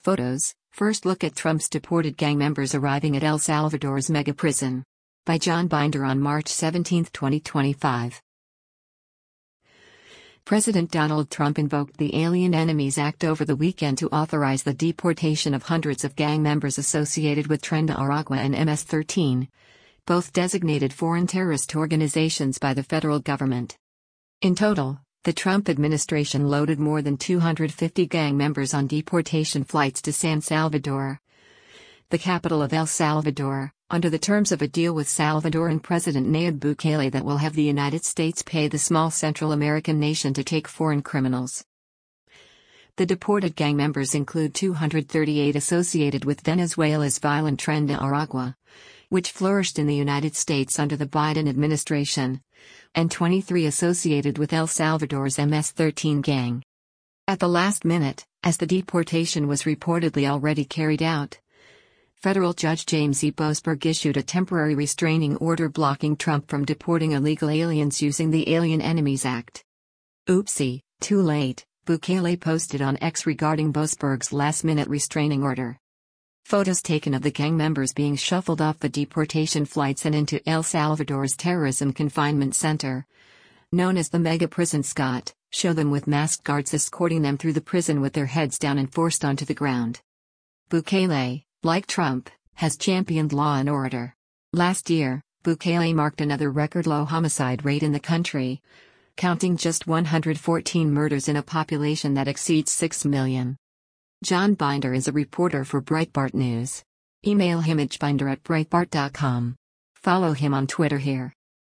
Photos. First look at Trump's deported gang members arriving at El Salvador's mega prison. By John Binder on March 17, 2025. President Donald Trump invoked the Alien Enemies Act over the weekend to authorize the deportation of hundreds of gang members associated with Tren de Aragua and MS-13, both designated foreign terrorist organizations by the federal government. In total, the Trump administration loaded more than 250 gang members on deportation flights to San Salvador, the capital of El Salvador, under the terms of a deal with Salvadoran President Nayib Bukele that will have the United States pay the small Central American nation to take foreign criminals. The deported gang members include 238 associated with Venezuela's violent Tren de Aragua, which flourished in the United States under the Biden administration, and 23 associated with El Salvador's MS-13 gang. At the last minute, as the deportation was reportedly already carried out, federal Judge James E. Boasberg issued a temporary restraining order blocking Trump from deporting illegal aliens using the Alien Enemies Act. Oopsie, too late, Bukele posted on X regarding Boasberg's last-minute restraining order. Photos taken of the gang members being shuffled off the deportation flights and into El Salvador's terrorism confinement center, known as the Mega Prison Scott, show them with masked guards escorting them through the prison with their heads down and forced onto the ground. Bukele, like Trump, has championed law and order. Last year, Bukele marked another record-low homicide rate in the country, counting just 114 murders in a population that exceeds 6 million. John Binder is a reporter for Breitbart News. Email him at binder@breitbart.com. Follow him on Twitter here.